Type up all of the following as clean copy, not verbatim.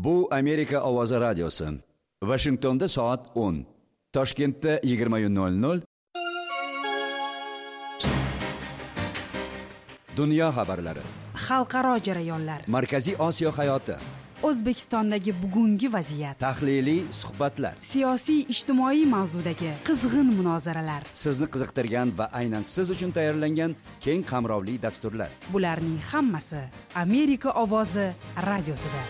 Bu Amerika ovozi radiosi. Washingtonda soat 10. Toshkentda 20:00. Dunyo xabarlari. Xalqaro jarayonlar. Markaziy Osiyo hayoti. O'zbekistondagi bugungi vaziyat. Tahliliy suhbatlar. Siyosiy ijtimoiy mavzudagi qizg'in munozaralar. Sizni qiziqtirgan va aynan siz uchun tayyorlangan keng qamrovli dasturlar. Bularning hammasi Amerika ovozi radiosida.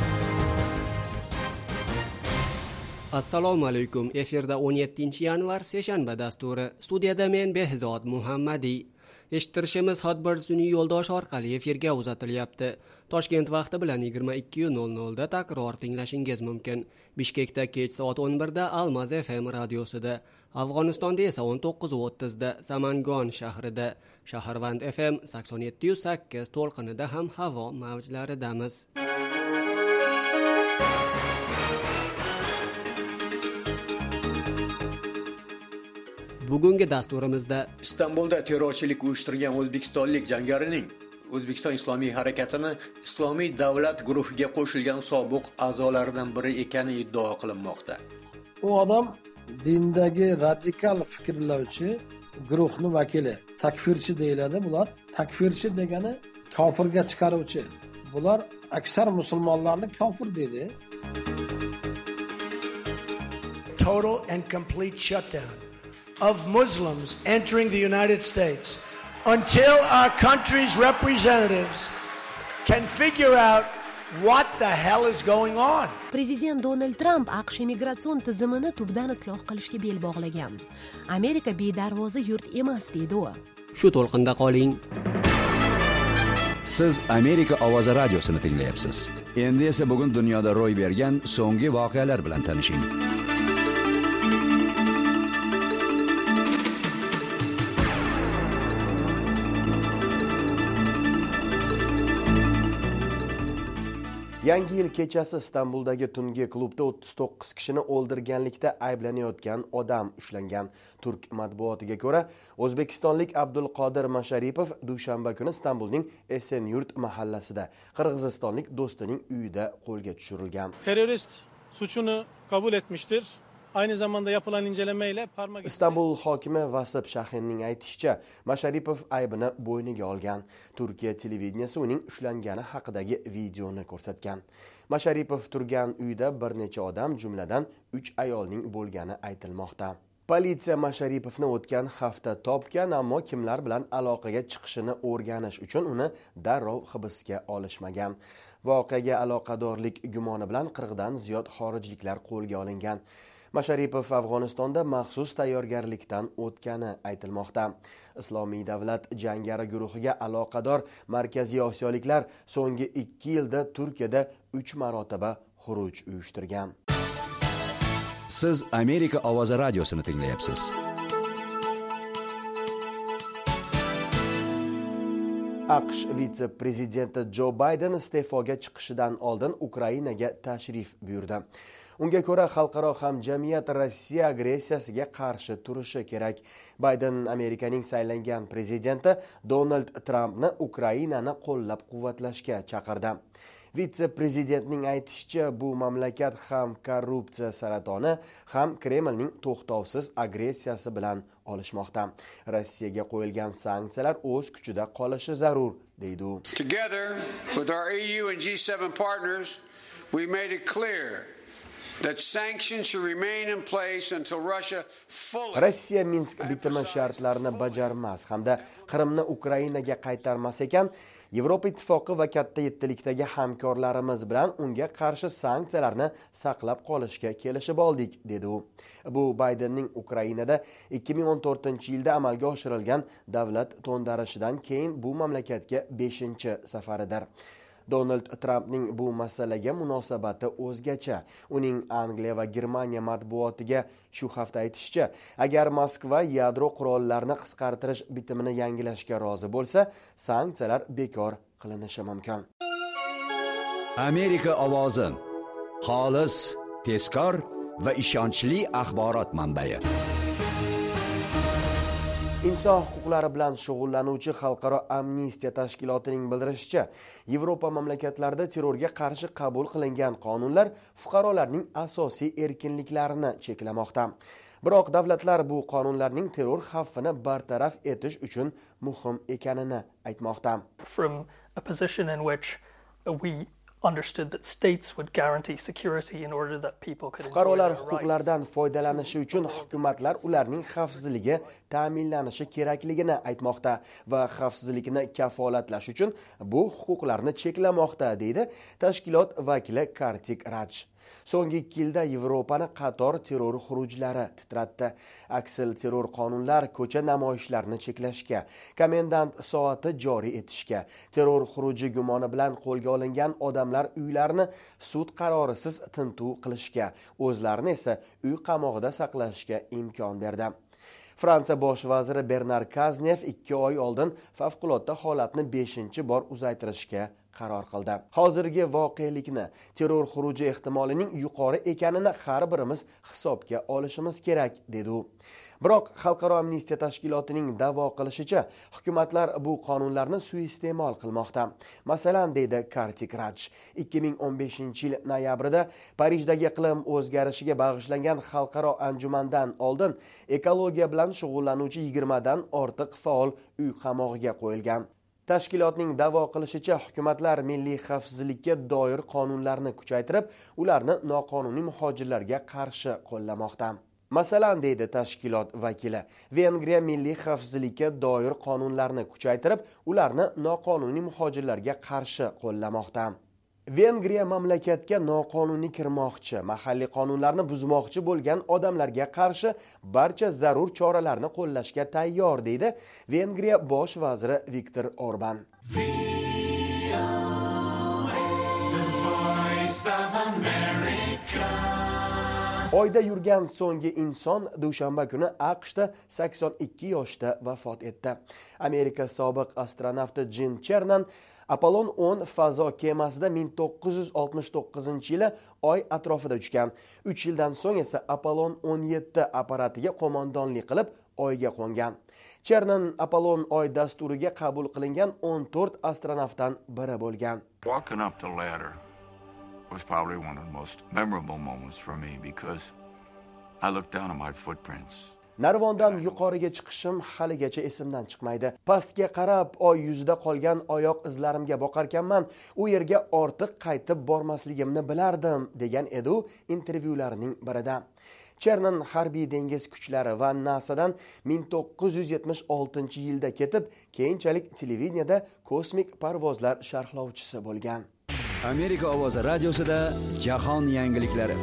Assalomu alaykum. Efirda 17-yanvar seshanba dasturi. Studiyada men Behzod Muhammadiy. Eshittirishimiz Hotbird sun'iy yo'ldosh orqali efirga uzatilyapti. Toshkent vaqti bilan 22:00 da takror tinglashingiz mumkin. Bishkekda kech soat 11 da Almaz FM radiosida, Afg'onistonda esa 19:30 da Samangon shahrida, Shaharvand FM 87.8 to'lqinida ham havo mavjlaridamiz. Bugungi dasturimizda Istanbulda terrorchilik uyushtirgan o'zbekistonlik jangarining O'zbekiston Islomiy harakatini Islomiy davlat guruhiga qo'shilgan sobiq a'zolaridan biri ekani iddao qilinmoqda. U odam dindagi radikal fikrlovchi guruhning vakili, takfirchi deyiladi bular. Takfirchi degani kofirga chiqaruvchi. Bular aksar musulmonlarni kofir deydi. Total and complete shutdown of Muslims entering the United States until our country's representatives can figure out what the hell is going on. Prezident Donald Trump AQSh imigratsion tizimini tubdan isloh qilishga bel bog'lagan. Amerika bedarvoza yurt emas deydi u. Shu to'lqinda qoling. Siz Amerika ovozi radiosini tinglayapsiz. Endi esa bugun dunyoda ro'y bergan so'nggi voqealar bilan tanishing. Yangi yil kechasi Istanbuldagi tungi klubda 39 kishini o'ldirganlikda ayblanayotgan odam ushlangan. Turk matbuotiga ko'ra, o'zbekistonlik Abdulqodir Masharipov dushanba kuni Istanbulning Esenyurt mahallasida qirg'izistonlik do'stining uyida qo'lga tushirilgan. Terörist suçunu kabul etmiştir. Aynı zamanda yapılan incelemeyle parmak İstanbul hokimi Vasip Shahinning aytishicha, Masharipov aybini bo'yniga olgan. Turkiya televideniyasi uning ushlangani haqidagi videoni ko'rsatgan. Masharipov turgan uyda bir necha odam, jumladan 3 ayolning bo'lgani aytilmoqda. Politsiya Masharipovni o'tgan hafta topgan, ammo kimlar bilan aloqaga chiqishini o'rganish uchun uni darrov hibsga olishmagan. Voqeaga aloqadorlik gumoni bilan 40 dan ziyod xorijliklar qo'lga olingan. Masharipov Afg'onistonda maxsus tayyorgarlikdan o'tgani aytilmoqda. Islomiy davlat jangari guruhiga aloqador Markaziy Osiyoliklar so'nggi 2 yilda Turkiyada 3 marotaba xuruj uyushtirgan. Siz Amerika ovozi radiosini tinglayapsiz. AQSh vitse-prezidenti Jo Bayden iste'foga chiqishidan oldin Ukrainaga tashrif buyurdi. Unga ko'ra, xalqaro hamjamiyat Rossiya agressiyasiga qarshi turishi kerak. Bayden Amerikaning saylangan prezidenti Donald Trampni Ukrainani qo'llab-quvvatlashga chaqirdi. Vitse-prezidentning aytishicha, bu mamlakat ham korrupsiya saratoni, ham Kremlning to'xtovsiz agressiyasi bilan olishmoqda. Rossiyaga qo'yilgan sanksiyalar o'z kuchida qolishi zarur, deydi u. Together with our EU and G7 partners, we made it clear that sanctions should remain in place until Russia fully. Rossiya Minsk bitimi shartlarini bajarmas hamda Qrimni Ukrainaga qaytarmas ekan, Yevropa ittifoqi va katta yettilikdagi hamkorlarimiz bilan unga qarshi sanksiyalarni saqlab qolishga kelishib oldik, dedi u. Bu Baydenning Ukrainada 2014-yilda amalga oshirilgan davlat to'ntarishidan keyin bu mamlakatga 5-safaridir. Donald Trampning bu masalaga munosabati o'zgacha. Uning Angliya va Germaniya matbuotiga shu hafta aytishicha, agar Moskva yadro qurollarini qisqartirish bitimini yangilashga rozi bo'lsa, sanksiyalar bekor qilinishi mumkin. Amerika ovozi. Xolis, tezkor va ishonchli axborot manbai. Inson huquqlari bilan shug'ullanuvchi Xalqaro amnistiya tashkilotining bildirishicha, Yevropa mamlakatlarida terrorga qarshi qabul qilingan qonunlar fuqarolarning asosiy erkinliklarini cheklamoqda. Biroq davlatlar bu qonunlarning terror xavfini bartaraf etish uchun muhim ekanini aytmoqda. From a position in which we understood that states would guarantee security in order that people could enjoy fuqarolar their rights. huquqlaridan foydalanishi uchun hukumatlar ularning xavfsizligi ta'minlanishi kerakligini aytmoqda va xavfsizlikni kafolatlash uchun bu huquqlarni cheklamoqda, deydi tashkilot vakili Kartik Raj. So'nggi 2 yilda Yevropani qator terror xurujlari titratdi. Aksil terror qonunlar ko'cha namoyishlarini cheklashga, komendant soati joriy etishga, terror xuruji gumoni bilan qo'lga olingan odamlar uylarini sud qarorisiz tintuv qilishga, o'zlarini esa uy qamog'ida saqlashga imkon berdi. Fransiya bosh vaziri Bernard Kaznev 2 oy oldin favqulodda holatni 5-bor uzaytirishga qaror qildi. Hozirgi voqelikni, terror xuruji ehtimolining yuqori ekanini har birimiz hisobga olishimiz kerak, dedi u. Biroq Xalqaro amnistiya tashkilotining da'vo qilishicha, hukumatlar bu qonunlarni suiiste'mol qilmoqda. Masalan, deydi Kartik Raj, 2015-yil noyabrida Parijdagi iqlim o'zgarishiga bag'ishlangan xalqaro anjumandan oldin ekologiya bilan shug'ullanuvchi 20 dan ortiq faol uy qamog'iga qo'yilgan. Tashkilotning da'vo qilishicha, hukumatlar milliy xavfsizlikka doir qonunlarni kuchaytirib, ularni noqonuniy muhojirlarga qarshi qo'llamoqda. Masalan, deydi tashkilot vakili, Vengriya milliy xavfsizlikka doir qonunlarni kuchaytirib, ularni noqonuniy muhojirlarga qarshi qo'llamoqda. Vengriya mamlakatga noqonuniy kirmoqchi, mahalliy qonunlarni buzmoqchi bo'lgan odamlarga qarshi barcha zarur choralarni qo'llashga tayyor, deydi Vengriya bosh vaziri Viktor Orban. Oyda yurgan so'nggi inson dushanba kuni AQShda 82 yoshda vafot etdi. Amerika sobiq astronavti Jim Chernan Apollon 10 fazo kemasida 1969-yili Oy atrofida uchgan. 3 yildan so'ng esa Apollon 17 apparatiga qo'mondonlik qilib Oyga qo'ngan. Chernan Apollon Oy dasturiga qabul qilingan 14 astronavtdan biri bo'lgan. Walking up the ladder was probably one of the most memorable moments for me because I looked down at my footprints. Narvondan yuqoriga chiqishim haligacha esimdan chiqmaydi. Pastga qarab Oy yuzida qolgan oyoq izlarimga boqarkanman, u yerga ortiq qaytib bormasligimni bilardim, degan edi u intervyularining birida. Chernan harbiy dengiz kuchlari va NASAdan 1976-yilda ketib, keyinchalik televideniyada kosmik parvozlar sharhlovchisi bo'lgan. Amerika ovozi radiosida jahon yangiliklari.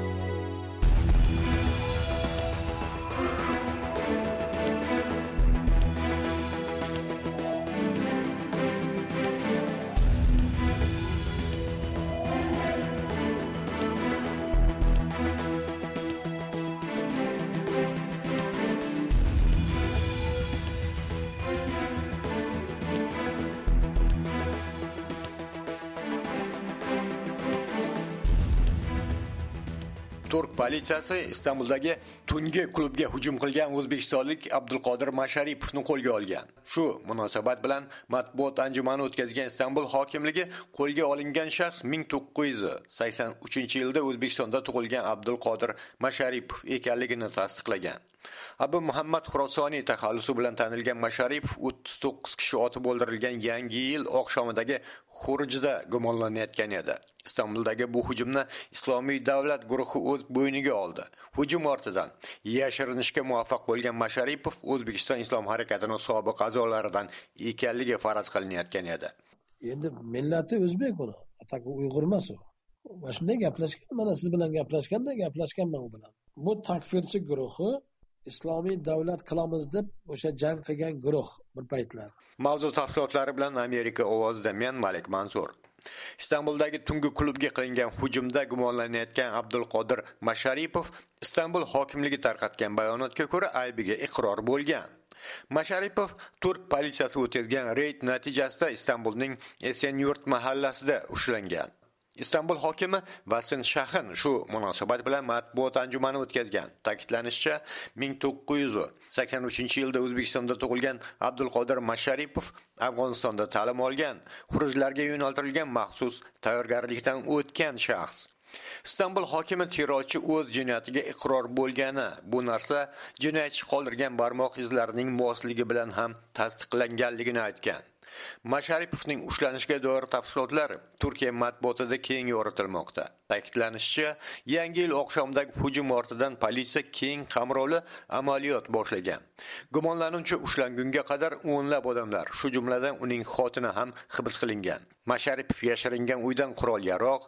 Turk politsiyasi Istanbuldagi tungi klubga hujum qilgan o'zbekistonlik Abdulqodir Masharipovni qo'lga olgan. Shu munosabat bilan matbuot anjumani o'tkazgan Istanbul hokimligi qo'lga olingan shaxs 1983-yilda O'zbekistonda tug'ilgan Abdulqodir Masharipov ekanligini tasdiqlagan. Abu Muhammad Xurosoniy taxallusi bilan tanilgan Masharipov 39 kishi otib o'ldirilgan Yangi yil oqshomidagi xurujda gumonlanayotgan edi. Istanbuldagi bu hujumni Islomiy davlat guruhi o'z bo'yniga oldi. Hujum ortidan yashirinishga muvaffaq bo'lgan Masharipov O'zbekiston Islom harakatining sobiq a'zolaridan ekanligi faraz qilinayotgan edi. Endi millati o'zbek uni, atak Uyg'ur emas u. Va shunday gaplashgan, mana siz bilan gaplashganman u bilan. Bu takfirchi guruhi Islomiy davlat qilamiz deb o'sha jang qilgan guruh bir paytlar. Mavzu tafsilotlari bilan Amerika ovozida men Malik Mansur. Istanbuldagi tungi klubga qilingan hujumda gumonlanayotgan Abdulqodir Masharipov Istanbul hokimligi tarqatgan bayonotga ko'ra aybiga iqror bo'lgan. Masharipov Turk politsiyasi o'tkazgan reyd natijasida Istanbulning Esenyurt mahallasida ushlangan. Istanbul hokimi Vasin Shahin shu munosabat bilan matbuot anjumani o'tkazgan. Ta'kidlanishicha, 1983-yilda O'zbekistonda tug'ilgan Abdulqodir Masharipov Afg'onistonda ta'lim olgan, xurujlarga yo'naltirilgan maxsus tayyorgarlikdan o'tgan shaxs. Istanbul hokimi terrorchi o'z jinoyatiga iqror bo'lgani, bu narsa jinoyatchi qoldirgan barmoq izlarining mosligi bilan ham tasdiqlanganligini aytgan. Masharipovning ushlanishiga doir tafsilotlar Turkiya matbuotida keng yoritilmoqda. Ta'kidlanishicha, Yangi yil oqshomidagi hujum ortidan politsiya keng qamrovli amaliyot boshlagan. Gumonlanuvchi ushlangunga qadar o'nlab odamlar, shu jumladan uning xotini ham hibs qilingan. Masharipov yashiringan uydan qurol-yarog',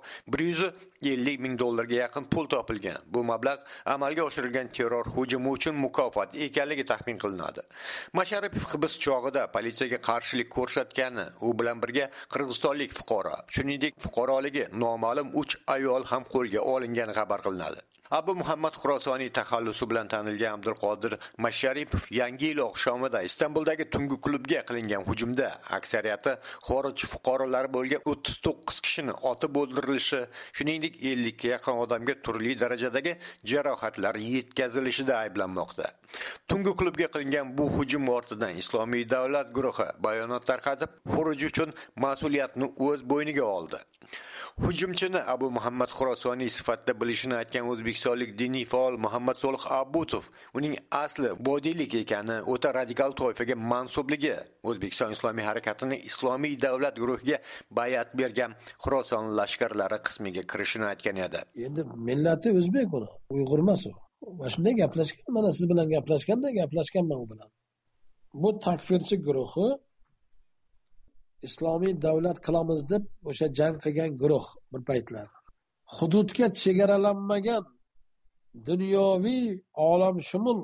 $150,000 yaqin pul topilgan. Bu mablag' amalga oshirilgan terror hujumi uchun mukofot ekanligi taxmin qilinadi. Masharipov hibs chog'ida politsiyaga qarshilik ko'rsatgani, u bilan birga qirg'izistonlik fuqaro, shuningdek fuqaroligi noma'lum 3 ayol ham qo'lga olingani xabar qilinadi. Abu Muhammad Xurosoniy taxallusi bilan tanilgan Abdulqodir Masharipov Yangi yil oqshomida Istanbuldagi tungi klubga qilingan hujumda aksariyati xorij fuqarolari bo'lgan 39 kishining otib o'ldirilishi, shuningdek 50 ga yaqin odamga turli darajadagi jarohatlar yetkazilishida ayblanmoqda. Tungi klubga qilingan bu hujum ortidan Islomiy davlat guruhi bayonot tarqatib, xorij uchun mas'uliyatni o'z bo'yniga oldi. Hujumchini Abu Muhammad Xurosoniy sifatida bilishini aytgan o'zbekistonlik diniy faol Muhammad Solih Abutov uning asli bodiylik ekani, o'ta radikal toifaga mansubligi, O'zbekiston Islomiy harakatining Islomiy davlat guruhiga bay'at bergan Xuroson lashkarlari qismiga kirishini aytgan edi. Endi millati o'zbek uni, Uyg'ur emas u. Va shunday gaplashgan, mana siz bilan gaplashganman u bilan. Bu takfirchi guruhi Islomiy davlat qilamiz deb o'sha jang qilgan guruh bir paytlar. Hududga chegaralanmagan dunyoviy olamshumul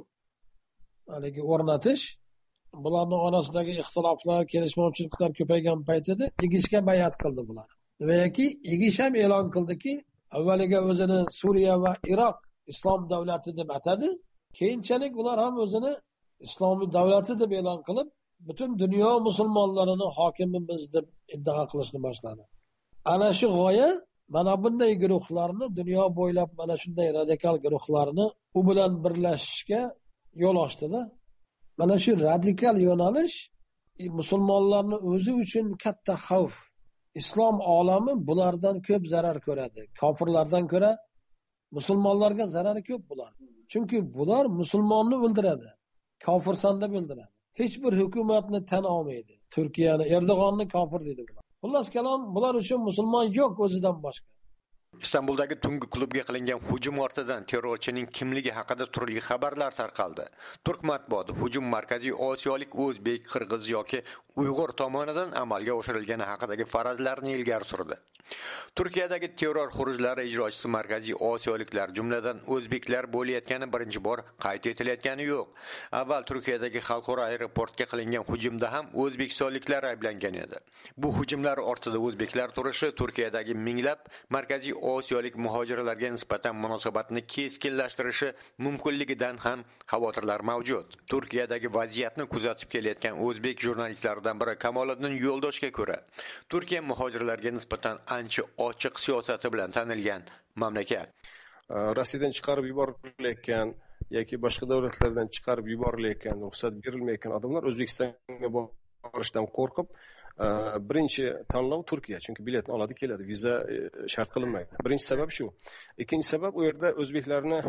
haligi o'rnatish, bularning orasidagi ixtiloflar, kelishmovchiliklar ko'paygan paytida egishga bay'at qildi bular. Demakki, egish ham e'lon qildiki, avvaliga o'zini Suriya va Iroq islom davlati deb atadi, keyinchalik ular ham o'zini islomiy davlati deb e'lon qilib, butun dunyo musulmonlarini hokimimiz deb iddao qilishni boshladi. Ana shu g'oya mana bunday guruhlarni dunyo bo'ylab mana shunday radikal guruhlarni u bilan birlashishga yo'l ochdida. Mana shu radikal yo'nalish musulmonlarni o'zi uchun katta xavf. Islom olami bulardan ko'p zarar ko'radi. Kofirlardan ko'ra musulmonlarga zarari ko'p bular. Chunki bular musulmonni o'ldiradi. Kofirsan deb o'ldiradi. Hech bir hukumatni tan olmaydi. Turkiyani, Erdo'g'onni kofir dedi bular. Xullas kalom, bular uchun musulmon yo'q o'zidan boshqa. Istanbuldagi tungi klubga qilingan hujum ortidan terrorchining kimligi haqida turli xabarlar tarqaldi. Turk matbuoti hujum markaziy osiyolik, o'zbek, qirg'iz yoki uyg'ur tomonidan amalga oshirilgani haqidagi farazlarni ilgari surdi. Turkiyadagi terror xurujlari ijrochisi markaziy osiyoliklar, jumladan o'zbeklar bo'layotgani birinchi bor qayd etilayotgani yo'q. Avval Turkiyadagi xalqaro aeroportga qilingan hujumda ham o'zbekistonliklar ayblangan edi. Bu hujumlar ortida o'zbeklar turishi Turkiyadagi minglab markaziy osiyolik muhojirlarga nisbatan munosabatni keskinlashtirishi mumkinligidan ham xavotirlar mavjud. Turkiyadagi vaziyatni kuzatib kelayotgan o'zbek jurnalistlaridan biri Kamoliddin Yo'ldoshga ko'ra, Turkiya muhojirlarga nisbatan ancha ochiq siyosati bilan tanilgan mamlakat. Rossiyadan chiqarib yuborilayotgan yoki boshqa davlatlardan chiqarib yuborilayotgan, ruxsat berilmayotgan odamlar O'zbekistonga borishdan qo'rqib, birinchi tanlov Turkiya, chunki biletni oladi, keladi, viza shart qilinmaydi. Birinchi sabab shu. Ikkinchi sabab, u yerda o'zbeklarni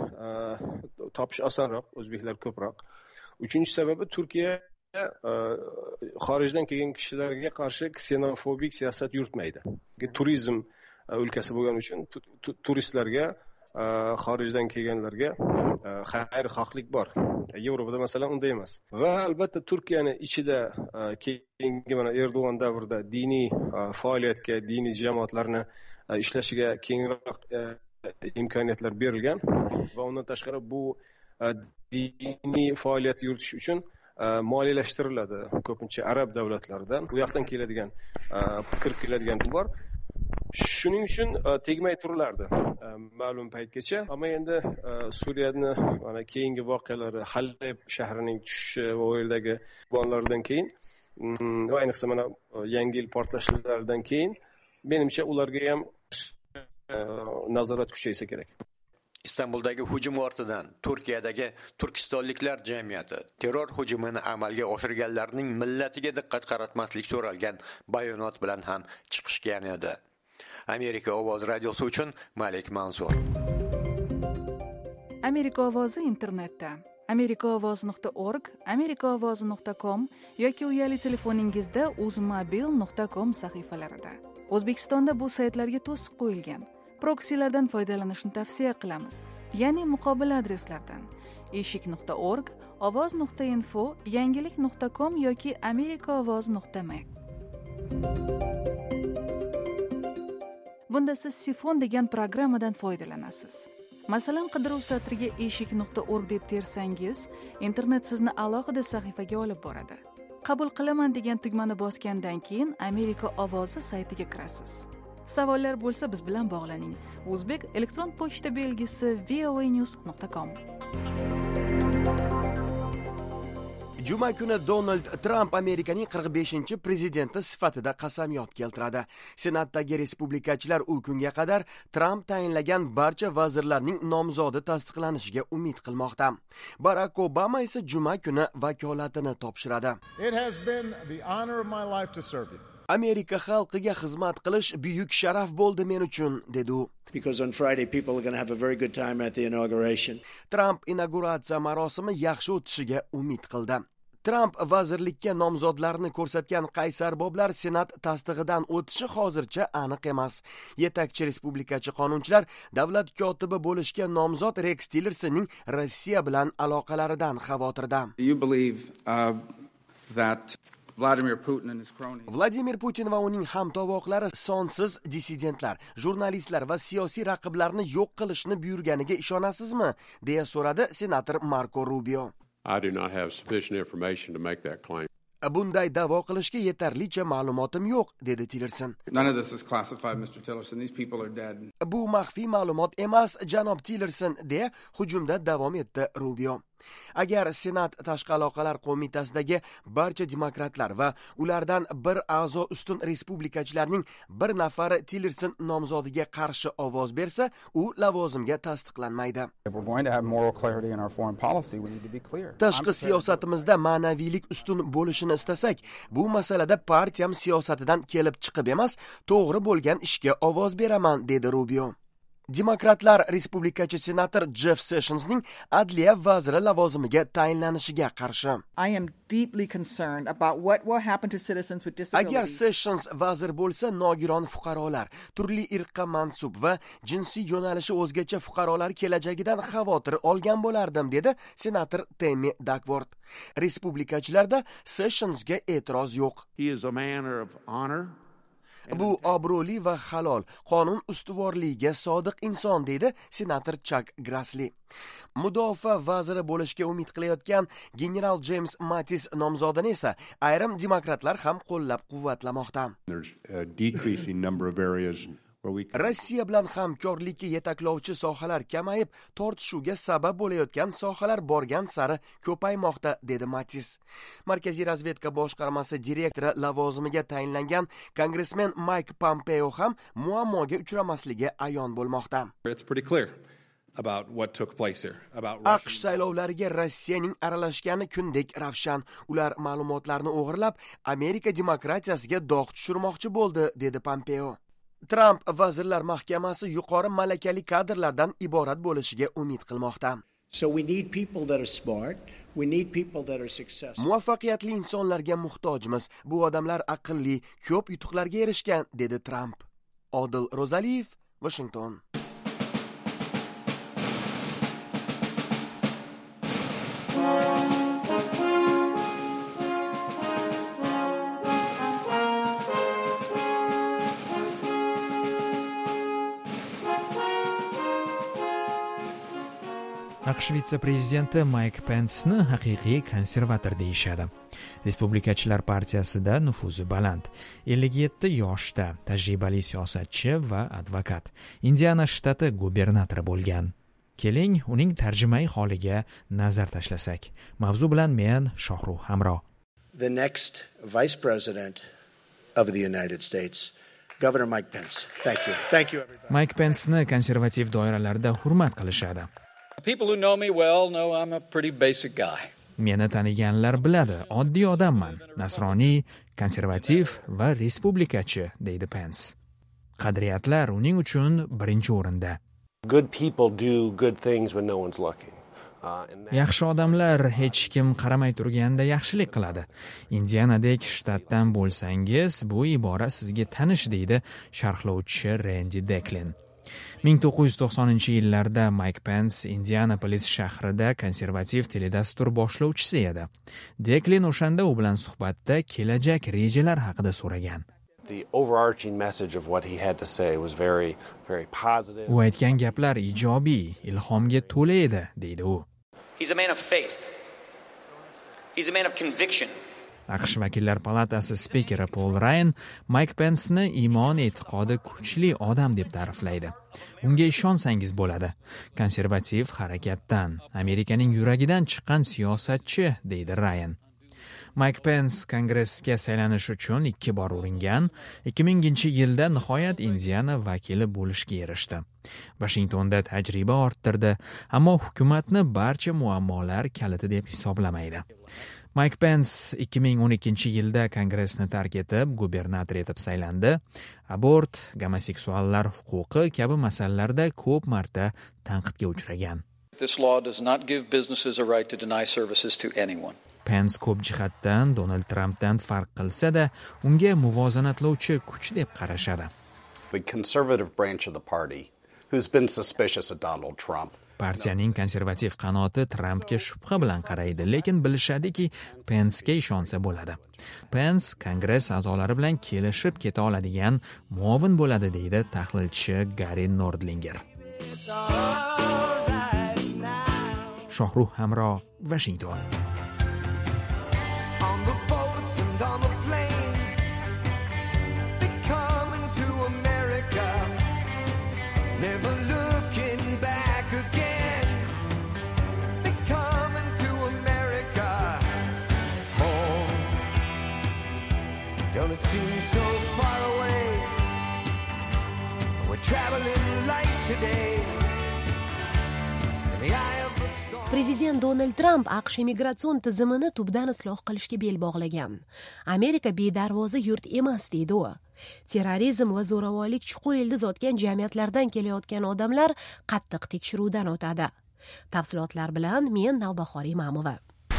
topish osonroq, o'zbeklar ko'proq. Uchinchi sababi, Turkiya xorijdan kelgan kishilarga qarshi ksenofobik siyosat yuritmaydi. Turizm o'lkasi bo'lgani uchun turistlarga, xorijdan kelganlarga xayrixohlik bor. Yevropada masalan unday emas. Va albatta Turkiyani ichida keyingi mana Erdo'g'on davrida diniy faoliyatga, diniy jamoatlarni ishlashiga kengroq imkoniyatlar berilgan va undan tashqari bu diniy faoliyat yuritish uchun moliyalashtiriladi ko'pincha arab davlatlaridan. Bu yoqdan keladigan, kirib keladigan pul bor. Shuning uchun tegmay turilardi ma'lum paytgacha. Ammo endi Suriyani mana keyingi voqealari, Haleb shahrining tushishi va u yerdagi qurbonlardan keyin va ayniqsa mana yangi yil portlashlaridan keyin menimcha ularga ham nazorat kuchaysa kerak. Istanbuldagi hujum ortidan Turkiyadagi turkistonliklar jamiyati terror hujumini amalga oshirganlarning millatiga diqqat qaratmaslik so'ralgan bayonot bilan ham chiqishgan edi. Amerika ovoz radiosi uchun Malik Mansur. Amerika ovozi internetda amerikaovoz.org, amerikaovozi.com yoki uyali telefoningizda uzmobil.com sahifalarida. O'zbekistonda bu saytlarga to'siq qo'yilgan. Proksilardan foydalanishni tavsiya qilamiz, ya'ni muqobil adreslardan eshik.org, ovoz.info, yangilik.com yoki amerikaovoz.me. Bunda siz Sifon degan programmadan foydalanasiz. Masalan, qidiruv satriga eshik.org deb tersangiz, internet sizni alohida sahifaga olib boradi. Qabul qilaman degan tugmani bosgandan keyin Amerika ovozi saytiga kirasiz. Savollar bo'lsa biz bilan bog'laning. O'zbek elektron pochta belgisi voanews.com. Juma kuni Donald Trump Amerikaning 45-prezidenti sifatida qasamyod keltiradi. Senatdagi respublikachilar u kunga qadar Trump tayinlagan barcha vazirlarning nomzodi tasdiqlanishiga umid qilmoqda. Barack Obama esa juma kuni vakolatini topshiradi. It has been the honor of my life to serve you. Amerika xalqiga xizmat qilish buyuk sharaf bo'ldi men uchun, dedi u. Because on Friday people are going to have a very good time at the inauguration. Trump inauguratsiya marosimi yaxshi o'tishiga umid qildi. Trump vazirlikka nomzodlarni ko'rsatgan qaysarboblar senat tasdig'idan o'tishi hozircha aniq emas. Yetakchi respublikachi qonunchilar davlat kotibi bo'lishga nomzod Rex Tillersonning Rossiya bilan aloqalaridan xavotirda. You believe that Vladimir Putin va uning hamtovoqlari sonsiz dissidentlar, jurnalistlar va siyosiy raqiblarni yo'q qilishni buyurganiga ishonasizmi? deya so'radi senator Marco Rubio. I do not have sufficient information to make that claim. Bunday da'vo qilishga yetarlicha ma'lumotim yo'q, dedi Tillerson. None of this is classified, Mr. Tillerson. These people are dead. Bu maxfiy ma'lumot emas, janob Tillerson, deya hujumda davom etdi Rubio. Agar Senat tashqi aloqalar qo'mitasidagi barcha demokratlar va ulardan bir a'zo ustun respublikachilarning bir nafari Tillerson nomzodiga qarshi ovoz bersa, u lavozimga tasdiqlanmaydi. Tashqi siyosatimizda ma'naviylik ustun bo'lishini istasak, bu masalada partiyam siyosatidan kelib chiqib emas, to'g'ri bo'lgan ishga ovoz beraman, dedi Rubio. Demokratlar respublikachi senator Jeff Sessionsning adliya vaziri lavozimiga tayinlanishiga qarshi. I am deeply concerned about what will happen to citizens with disabilities. Agar Sessions vazir bo'lsa, nogiron fuqarolar, turli irqqa mansub va jinsiy yo'nalishi o'zgacha fuqarolar kelajagidan xavotir olgan bo'lardim, dedi senator Tammy Duckworth. Respublikachilarda Sessionsga e'tiroz yo'q. He is a man of honor. Bu obro'li va halol, qonun ustuvorligiga sodiq inson, deydi senator Chuck Grassley. Mudofaa vaziri bo'lishga umid qilayotgan general James Mattis nomzodini esa ayrim demokratlar ham qo'llab-quvvatlamoqda. Rossiya bilan hamkorlikka yetaklovchi sohalar kamayib, tortishuvga sabab bo'layotgan sohalar borgan sari ko'paymoqda, dedi Mattis. Markaziy razvedka boshqarmasi direktori lavozimiga tayinlangan kongressmen Mike Pompeo ham muammoga uchramasligi ayon bo'lmoqda. AQSh saylovlariga Rossiyaning aralashgani kundek ravshan. Ular ma'lumotlarni o'g'irlab, Amerika demokratiyasiga dog' tushirmoqchi bo'ldi, dedi Pompeo. Trump vazirlar mahkamasi yuqori malakali kadrlardan iborat bo'lishiga umid qilmoqda. Muvaffaqiyatli insonlarga muhtojmiz. Bu odamlar aqlli, ko'p yutuqlarga erishgan, dedi Trump. Odil Rozaliyev, Washington. AQSh vitse-prezidenti Mike Pence'ni haqiqiy konservator deyishadi. Respublikachilar partiyasida nufuzi baland. 57 yoshda, tajribali siyosatchi va advokat. Indiana shtati gubernatori bo'lgan. Keling, uning tarjimai holiga nazar tashlasak. Mavzu bilan men Shohruh Hamro. The next vice president of the United States Governor Mike Pence. Thank you. Thank you, everybody. Mike Pence'ni konservativ doiralarda hurmat qilishadi. People who know me well know I'm a pretty basic guy. Meni taniganlar biladi, oddiy odamman, nasroniy, konservativ va respublikachi, deydi Pence. Qadriyatlar uning uchun birinchi o'rinda. Good people do good things when no one's looking. Yaxshi odamlar hech kim qaramay turganda yaxshilik qiladi. Indianadek shtatdan bo'lsangiz, bu ibora sizga tanish, deydi sharhlovchi Randy Declan. 1990-yillarda Mike Pence Indianapolis shahrida konservativ teledastur boshlovchisi edi. Declan o'shanda u bilan suhbatda kelajak rejalar haqida so'ragan. The overarching message of what he had to say was very, very positive. U aytgan gaplar ijobiy, ilhomga to'la edi, deydi u. He's a man of faith. He's a man of conviction. AQSh Vakillar palatasi spikeri Paul Ryan Mike Pence'ni iymon e'tiqodi kuchli odam deb ta'riflaydi. Unga ishonsangiz bo'ladi. Konservativ harakatdan, Amerikaning yuragidan chiqqan siyosatchi, deydi Ryan. Mike Pence kongressga saylanish uchun 2 bor uringan, 2000-yilda nihoyat Indiana vakili bo'lishga erishdi. Washingtonda tajriba orttirdi, ammo hukumatni barcha muammolar kaliti deb hisoblamaydi. Mike Pence 2012-yilda kongressni tark etib, gubernator etib saylandi. Abort, gomoseksuallar huquqi kabi masalalarda ko'p marta tanqidga uchragan. This law does not give businesses a right to deny services to anyone. Pence ko'p jihatdan Donald Trumpdan farq qilsa-da, unga muvozanatlovchi kuch deb qarashadi. The conservative branch of the party, who's been suspicious of Donald Trump. Partiyaning konservativ qanoti Trumpga shubha bilan qaraydi, lekin bilishadiki, Pence'ga ishonsa bo'ladi. Pence kongress a'zolari bilan kelishib keta oladigan muovin bo'ladi, deydi tahlilchi Gary Nordlinger. Shohruh Hamro, Washington. Never looking back again. They're coming to America. Home. Don't it seem so far away? We're traveling light today. In the eye of the storm. Prezident Donald Trump AQSh immigratsion tizimini tubdan isloh qilishga bel bog'lagan. Amerika bedarvoza yurt emas, deydi u. Terrorizm va zo'ravonlik chuqur ildiz otgan jamiyatlardan kelayotgan odamlar qattiq tekshiruvdan o'tadi. Tafsilotlar bilan men Navbahor Imamova.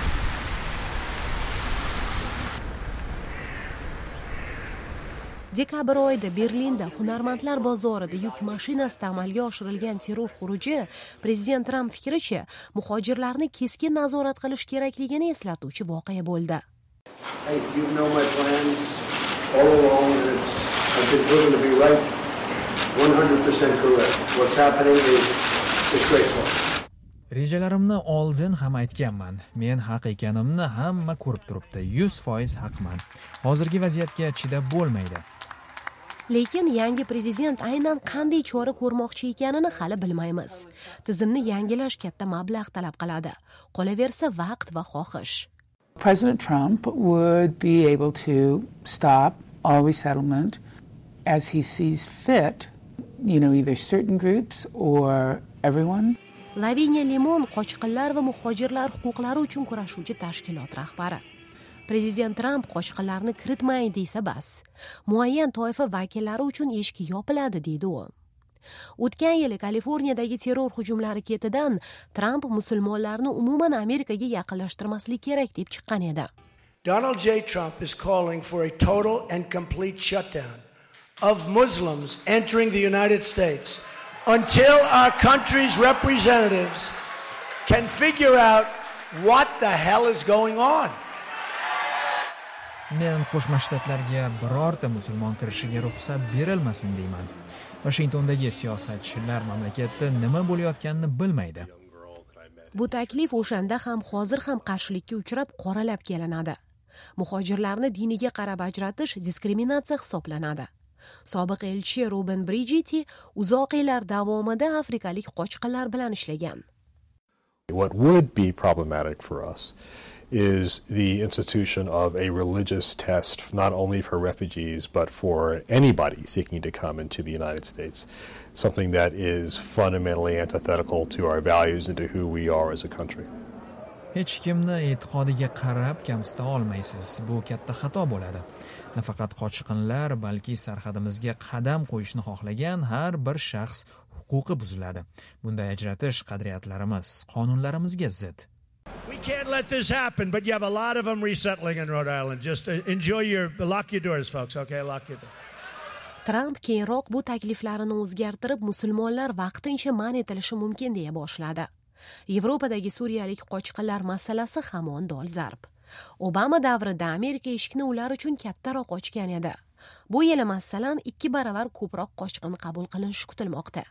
Dekabr oyida Berlinda hunarmandlar bozorida yuk mashinasida amalga oshirilgan terror xuruji prezident Trump fikricha muhojirlarni keskin nazorat qilish kerakligini eslatuvchi voqea bo'ldi. Hey, you know my plans all along, and I've been proven to be right, 100% correct. What's happening is disgraceful. Rejalarimni oldin ham aytganman. Men haq ekanimni hamma ko'rib turibdi. 100% haqman. Hozirgi vaziyatga chidab bo'lmaydi. Lekin yangi prezident aynan qanday chora ko'rmoqchi ekanini hali bilmaymiz. Tizimni yangilash katta mablag' talab qiladi. Qolaversa vaqt va xohish. President Trump would be able to stop all resettlement as he sees fit, either certain groups or everyone. Lavinia Limon qochqinlar va muhojirlar huquqlari uchun kurashuvchi tashkilot rahbari. Prezident Trump qochqinlarni kiritmay desa bas, muayyan toifa vakillari uchun eshik yopiladi, deydi u. O'tgan yili Kaliforniyadagi terror hujumlari ketidan Trump musulmonlarni umuman Amerikaga yaqinlashtirmaslik kerak deb chiqqan edi. Donald J. Trump is calling for a total and complete shutdown of Muslims entering the United States until our country's representatives can figure out what the hell is going on. Men Qo'shma Shtatlarga birorta musulmon kirishiga ruxsat berilmasin deyman. Washingtondagi siyosatchilar mamlakatda nima bo'layotganini bilmaydi. Bu taklif o'shanda ham hozir ham qarshilikka uchrab qoralab kelinadi. Muhojirlarni diniga qarab ajratish diskriminatsiya hisoblanadi. Sobiq elchi Ruben Bridgetti uzoq yillar davomida afrikalik qochqinlar bilan ishlagan. What would be problematic for us is the institution of a religious test, not only for refugees, but for anybody seeking to come into the United States. Something that is fundamentally antithetical to our values and to who we are as a country. Hech kimni e'tiqodiga qarab kamsita olmaysiz. Bu katta xato bo'ladi. Nafaqat qochqinlar, balki sarhadimizga qadam qo'yishni xohlagan har bir shaxs huquqi buziladi. Bunday ajratish qadriyatlarimiz, qonunlarimizga zid. We can't let this happen, but you have a lot of them resettling in Rhode Island. Just lock your doors, folks, okay? Lock your doors. Trump keyinroq bu takliflarini o'zgartirib, musulmonlar vaqtincha man etilishi mumkin deya boshladi. Yevropadagi suriyalik qochqinlar masalasi hamon dolzarb. Obama davrida Amerika eshikni ular uchun kattaroq ochgan edi. Bu yil masalan 2 baravar ko'proq qochqin qabul qilinishi kutilmoqda.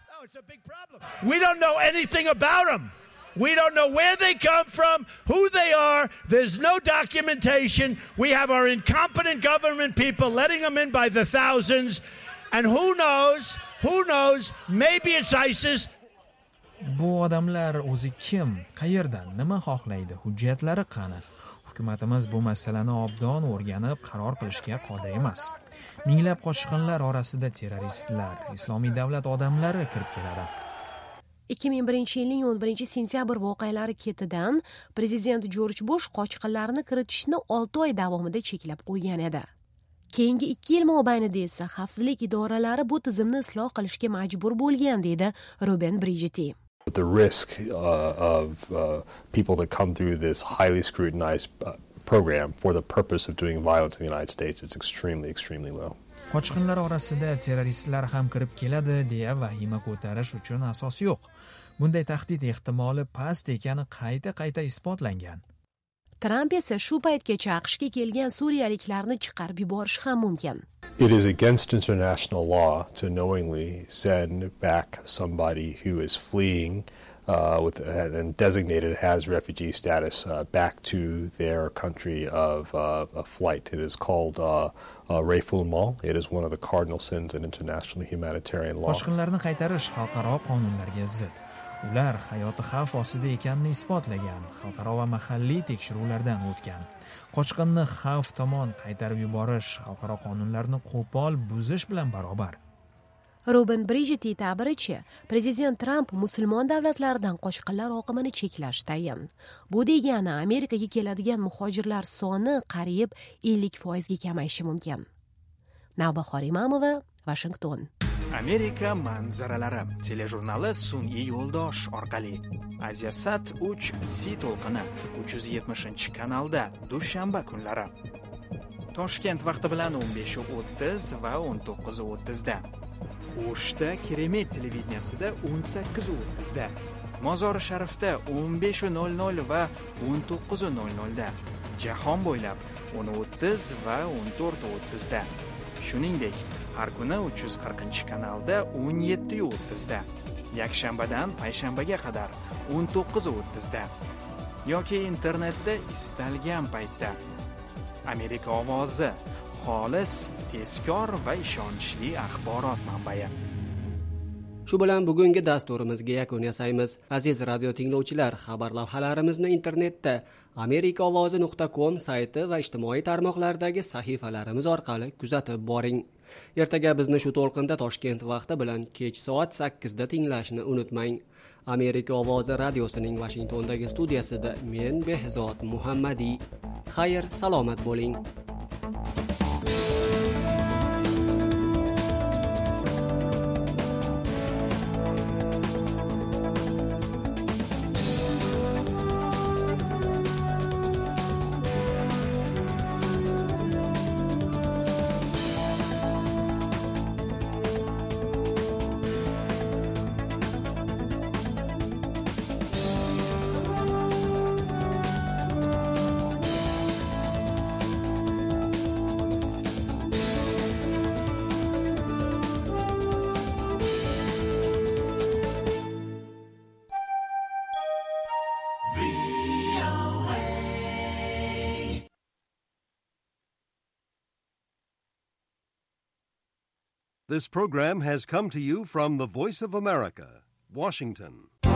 We don't know anything about them. We don't know where they come from, who they are. There's no documentation. We have our incompetent government people letting them in by the thousands. And who knows, maybe it's ISIS. Bu odamlar o'zi kim, qayerdan, nima xohlaydi, hujjatlari qani? Hukumatimiz bu masalani obdon o'rganib, qaror qilishga qodir emas. Minglab qochqinlar orasida terroristlar, Islomiy davlat odamlari kirib keladi. 2001-yilning 11-sentyabr voqealari ketidan prezident Jorj Bush qochqinlarni kiritishni 6 oy davomida cheklab qo'ygan edi. Keyingi 2 yil mobaynida esa xavfsizlik idoralari bu tizimni isloh qilishga majbur bo'lgan, dedi Ruben Bridgetti. The risk of people that come through this highly scrutinized program for the purpose of doing violence in the United States is extremely low. Qochqinlar orasida terroristlar ham kirib keladi deya vahima ko'tarish uchun asos yo'q. Bunday tahdid ehtimoli past ekani qayta isbotlangan. Trump esa shu paytgacha AQShga kelgan suriyaliklarni chiqarib yuborish ham mumkin. It is against international law to knowingly send back somebody who is fleeing and designated has refugee status back to their country of flight. It is called refoulement. It is one of the cardinal sins in international humanitarian law. Qochqinlarni qaytarish xalqaro qonunlarga zid. Ular hayoti xavf ostida ekanini isbotlagan, xalqaro va mahalliy tekshiruvlardan o'tgan. Qochqinni xavf tomon qaytarib yuborish xalqaro qonunlarni qo'pol buzish bilan barobar. Ruben Bridgetti ta'biricha, prezident Trump musulmon davlatlardan qochqinlar oqimini cheklash tayin. Bu degani Amerikaga keladigan muhojirlar soni qariyb 50% ga kamayishi mumkin. Navbahor Imamova, Washington. Amerika manzaralari telejurnali sun'iy yo'ldosh orqali Asiasat 3C to'lqini 370-kanalda dushanba kunlari. Toshkent vaqti bilan 15:30 va 19:30 da. O'shda Keremet televideniyasida 18:30 da. Mozori Sharifda 15:00 va 19:00 da. Jahon bo'ylab 10:30 va 14:30 da. Shuningdek, har kuni 340-kanalda 17:30 da. Yakshanbadan payshanbaga qadar 19:30 da. Yoki internetda istalgan paytda. Amerika ovozi, xolis, tezkor va ishonchli axborot manbai. Shu bilan bugungi dasturimizga yakun yasaymiz. Aziz radio tinglovchilar, xabar lavhalarimizni internetda amerikaovozi.com sayti va ijtimoiy tarmoqlardagi sahifalarimiz orqali kuzatib boring. Ertaga bizni shu to'lqinda Toshkent vaqti bilan kech soat 8 da tinglashni unutmang. Amerika ovozi radiosining Washingtondagi studiyasida men Behzod Muhammadiy. Xayr, salomat bo'ling. This program has come to you from the Voice of America, Washington.